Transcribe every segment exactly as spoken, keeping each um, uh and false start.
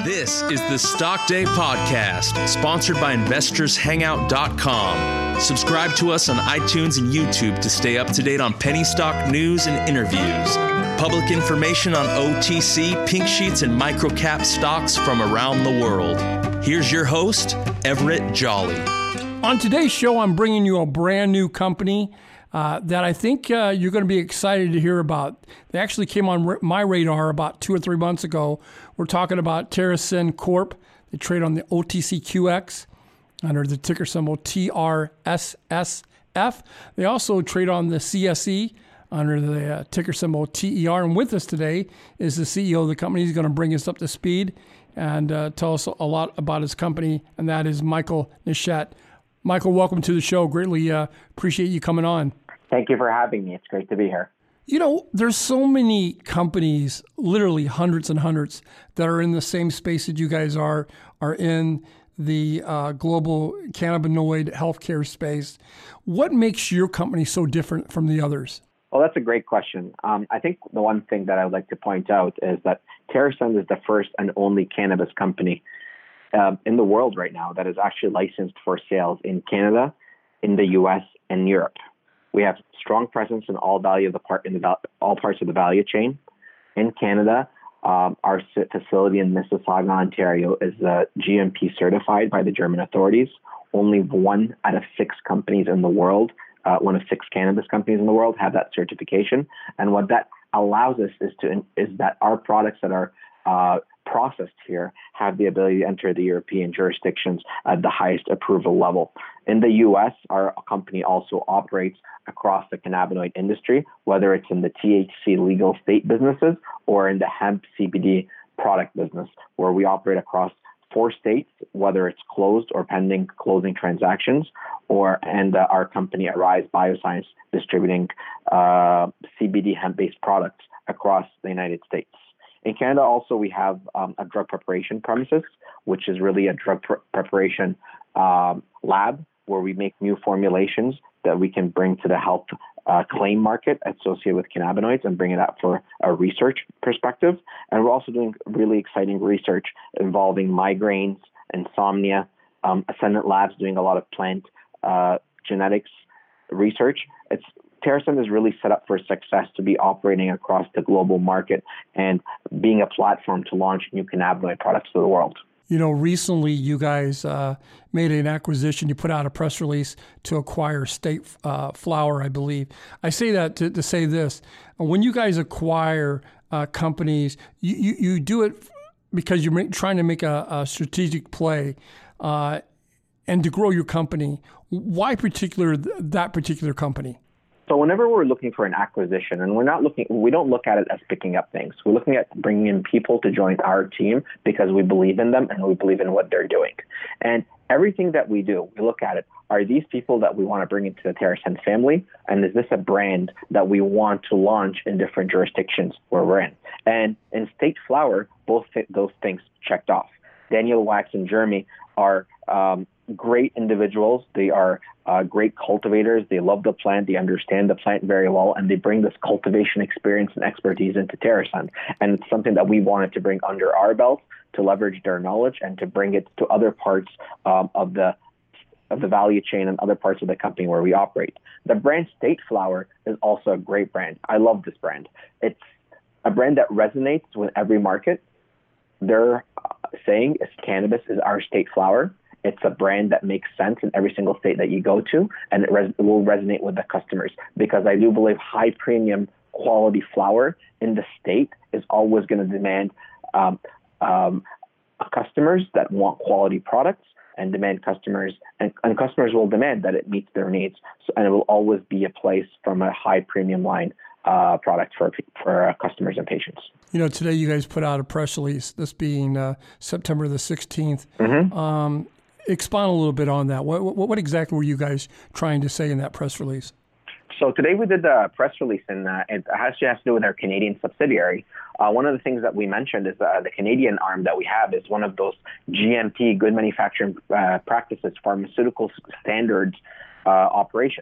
This is the Stock Day Podcast, sponsored by investors hangout dot com. Subscribe to us on iTunes and YouTube to stay up to date on penny stock news and interviews. Public information on O T C, pink sheets, and microcap stocks from around the world. Here's your host, Everett Jolly. On today's show, I'm bringing you a brand new company uh, that I think uh, you're going to be excited to hear about. They actually came on r- my radar about two or three months ago. We're talking about TerrAscend Corp. They trade on the O T C Q X under the ticker symbol T R S S F. They also trade on the C S E under the uh, ticker symbol T E R. And with us today is the C E O of the company. He's going to bring us up to speed and uh, tell us a lot about his company, and that is Michael Neschett. Michael, welcome to the show. Greatly uh, appreciate you coming on. Thank you for having me. It's great to be here. You know, there's so many companies, literally hundreds and hundreds, that are in the same space that you guys are, are in the uh, global cannabinoid healthcare space. What makes your company so different from the others? Well, that's a great question. Um, I think the one thing that I would like to point out is that TerrAscend is the first and only cannabis company uh, in the world right now that is actually licensed for sales in Canada, in the U S, and Europe. We have strong presence in all value of the part in the all parts of the value chain. In Canada, um, our facility in Mississauga, Ontario, is uh, G M P certified by the German authorities. Only one out of six companies in the world, uh, one of six cannabis companies in the world, have that certification. And what that allows us is to is that our products that are uh, processed here have the ability to enter the European jurisdictions at the highest approval level. In the U S, our company also operates across the cannabinoid industry, whether it's in the T H C legal state businesses or in the hemp C B D product business, where we operate across four states, whether it's closed or pending closing transactions, or and uh, our company Arise Bioscience distributing uh, C B D hemp-based products across the United States. In Canada, also, we have um, a drug preparation premises, which is really a drug pr- preparation um, lab where we make new formulations that we can bring to the health uh, claim market associated with cannabinoids and bring it out for a research perspective. And we're also doing really exciting research involving migraines, insomnia. Um, Ascendant Labs doing a lot of plant uh, genetics research. It's TerrAscend is really set up for success to be operating across the global market and being a platform to launch new cannabinoid products to the world. You know, recently you guys uh, made an acquisition. You put out a press release to acquire State uh, Flower, I believe. I say that to, to say this. When you guys acquire uh, companies, you, you, you do it because you're make, trying to make a, a strategic play uh, and to grow your company. Why particular that particular company? So whenever we're looking for an acquisition, and we're not looking, we don't look at it as picking up things. We're looking at bringing in people to join our team because we believe in them and we believe in what they're doing. And everything that we do, we look at it. Are these people that we want to bring into the TerrAscend family? And is this a brand that we want to launch in different jurisdictions where we're in? And in State Flower, both those things checked off. Daniel Wax and Jeremy are um, great individuals. They are uh, great cultivators. They love the plant. They understand the plant very well, and they bring this cultivation experience and expertise into TerrAscend. And it's something that we wanted to bring under our belt to leverage their knowledge and to bring it to other parts um, of the of the value chain and other parts of the company where we operate. The brand State Flower is also a great brand. I love this brand. It's a brand that resonates with every market. Their saying is cannabis is our state flower. It's a brand that makes sense in every single state that you go to, and it, res- it will resonate with the customers, because I do believe high premium quality flower in the state is always going to demand um, um, customers that want quality products and demand customers, and, and customers will demand that it meets their needs. So, and it will always be a place from a high premium line uh, product for for uh, customers and patients. You know, today you guys put out a press release, this being uh, September the sixteenth. Mm-hmm. Um, expound a little bit on that. What, what, what exactly were you guys trying to say in that press release? So today we did the press release, and uh, it actually has to do with our Canadian subsidiary. Uh, one of the things that we mentioned is uh, the Canadian arm that we have is one of those G M P, good manufacturing uh, practices, pharmaceutical standards uh, operations.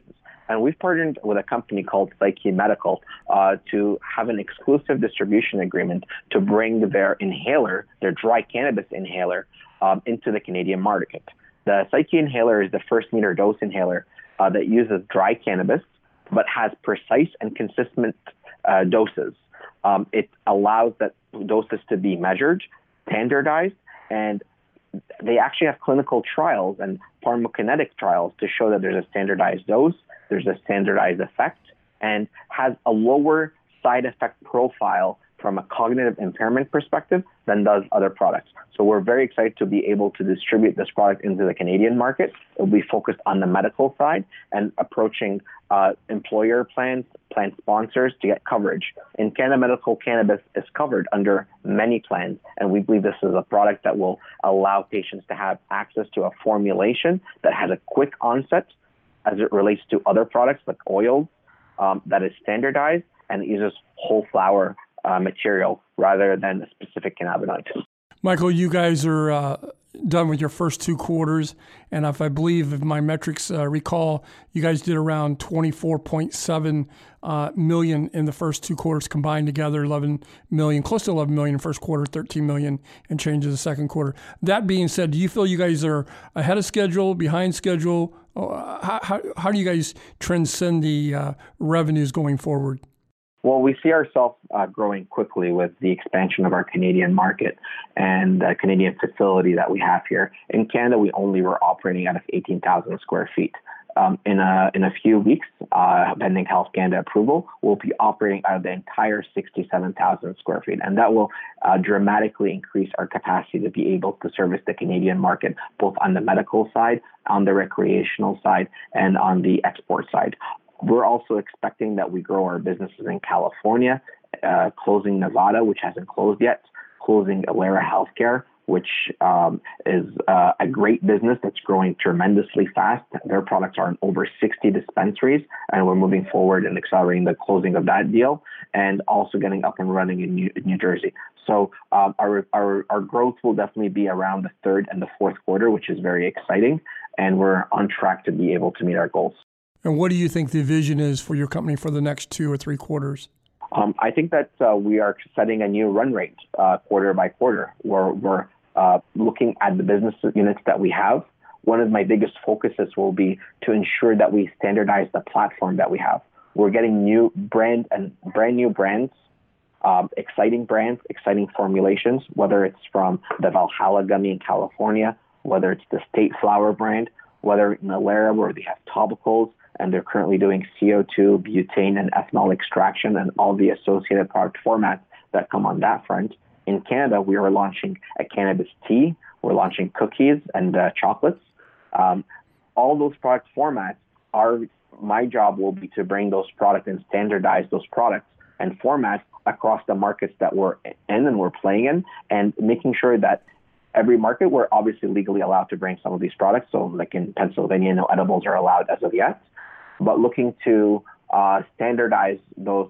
And we've partnered with a company called Psyche Medical uh, to have an exclusive distribution agreement to bring their inhaler, their dry cannabis inhaler, um, into the Canadian market. The Psyche inhaler is the first meter dose inhaler uh, that uses dry cannabis, but has precise and consistent uh, doses. Um, it allows that doses to be measured, standardized, and they actually have clinical trials and pharmacokinetic trials to show that there's a standardized dose, there's a standardized effect, and has a lower side effect profile from a cognitive impairment perspective than does other products. So we're very excited to be able to distribute this product into the Canadian market. It will be focused on the medical side and approaching uh, employer plans, plan sponsors to get coverage. In Canada, medical cannabis is covered under many plans, and we believe this is a product that will allow patients to have access to a formulation that has a quick onset as it relates to other products like oils, um, that is standardized and it uses whole flower uh, material rather than a specific cannabinoid. Michael, you guys are uh, done with your first two quarters, and if I believe, if my metrics uh, recall, you guys did around twenty-four point seven uh, million in the first two quarters combined together, eleven million, close to eleven million in the first quarter, thirteen million and change in the second quarter. That being said, do you feel you guys are ahead of schedule, behind schedule? How, how, how do you guys transcend the uh, revenues going forward? Well, we see ourselves uh, growing quickly with the expansion of our Canadian market and the Canadian facility that we have here. In Canada, we only were operating out of eighteen thousand square feet. Um, in, a, in a few weeks, uh, pending Health Canada approval, we'll be operating out of the entire sixty-seven thousand square feet. And that will uh, dramatically increase our capacity to be able to service the Canadian market, both on the medical side, on the recreational side, and on the export side. We're also expecting that we grow our businesses in California, uh, closing Nevada, which hasn't closed yet, closing Alera Healthcare, which um, is uh, a great business that's growing tremendously fast. Their products are in over sixty dispensaries, and we're moving forward and accelerating the closing of that deal, and also getting up and running in New, New Jersey. So um, our, our our growth will definitely be around the third and the fourth quarter, which is very exciting, and we're on track to be able to meet our goals. And what do you think the vision is for your company for the next two or three quarters? Um, I think that uh, we are setting a new run rate uh, quarter by quarter. We're, we're uh, looking at the business units that we have. One of my biggest focuses will be to ensure that we standardize the platform that we have. We're getting new brand and brand new brands, um, exciting brands, exciting formulations, whether it's from the Valhalla gummy in California, whether it's the State Flower brand, whether in Alera where they have topicals, and they're currently doing C O two, butane, and ethanol extraction, and all the associated product formats that come on that front. In Canada, we are launching a cannabis tea. We're launching cookies and uh, chocolates. Um, all those product formats are, my job will be to bring those products and standardize those products and formats across the markets that we're in and we're playing in, and making sure that every market, we're obviously legally allowed to bring some of these products. So like in Pennsylvania, no edibles are allowed as of yet. But looking to uh, standardize those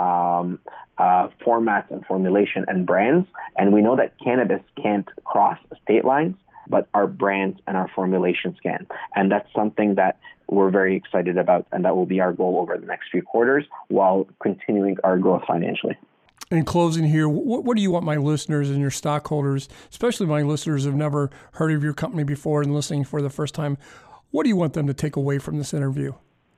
um, uh, formats and formulation and brands. And we know that cannabis can't cross state lines, but our brands and our formulations can. And that's something that we're very excited about, and that will be our goal over the next few quarters while continuing our growth financially. In closing here, what, what do you want my listeners and your stockholders, especially my listeners who have never heard of your company before and listening for the first time, what do you want them to take away from this interview?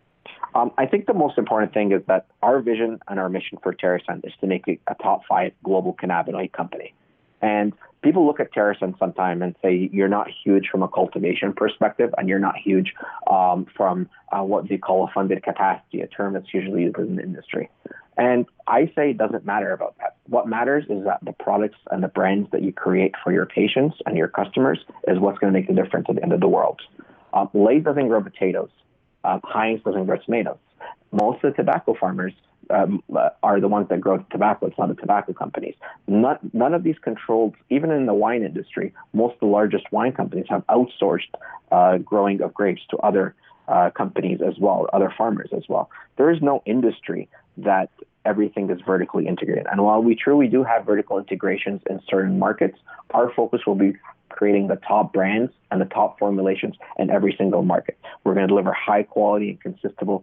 Um, I think the most important thing is that our vision and our mission for TerrAscend is to make it a top five global cannabinoid company. And people look at TerrAscend sometime and say, you're not huge from a cultivation perspective, and you're not huge um, from uh, what they call a funded capacity, a term that's usually used in the industry. And I say it doesn't matter about that. What matters is that the products and the brands that you create for your patients and your customers is what's going to make the difference at the end of the world. Um, Lay's doesn't grow potatoes. Um, Heinz doesn't grow tomatoes. Most of the tobacco farmers um, uh, are the ones that grow tobacco. It's not the tobacco companies. Not, none of these controlled, even in the wine industry, most of the largest wine companies have outsourced uh, growing of grapes to other uh, companies as well, other farmers as well. There is no industry that everything is vertically integrated. And while we truly do have vertical integrations in certain markets, our focus will be creating the top brands and the top formulations in every single market. We're going to deliver high quality and consistent,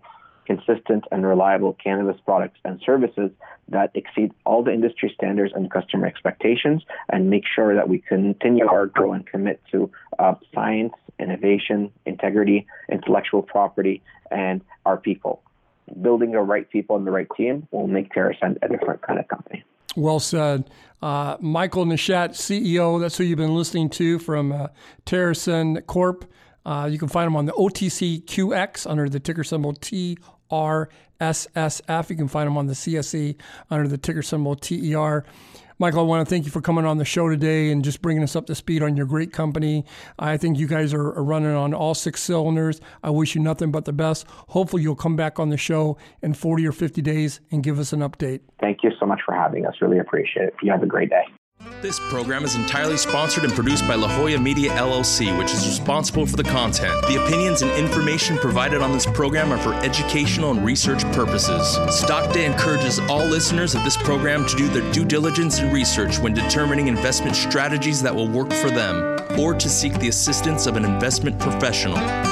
consistent and reliable cannabis products and services that exceed all the industry standards and customer expectations, and make sure that we continue our grow and commit to uh, science, innovation, integrity, intellectual property, and our people. Building the right people and the right team will make TerrAscend a different kind of company. Well said. Uh, Michael Nashat, C E O, that's who you've been listening to from uh, TerrAscend Corp. Uh, you can find them on the O T C Q X under the ticker symbol T R S S F. You can find them on the C S E under the ticker symbol T E R. Michael, I want to thank you for coming on the show today and just bringing us up to speed on your great company. I think you guys are, are running on all six cylinders. I wish you nothing but the best. Hopefully you'll come back on the show in forty or fifty days and give us an update. Thank you so much for having us. Really appreciate it. You have a great day. This program is entirely sponsored and produced by La Jolla Media L L C, which is responsible for the content. The opinions and information provided on this program are for educational and research purposes. Stock Day encourages all listeners of this program to do their due diligence and research when determining investment strategies that will work for them, or to seek the assistance of an investment professional.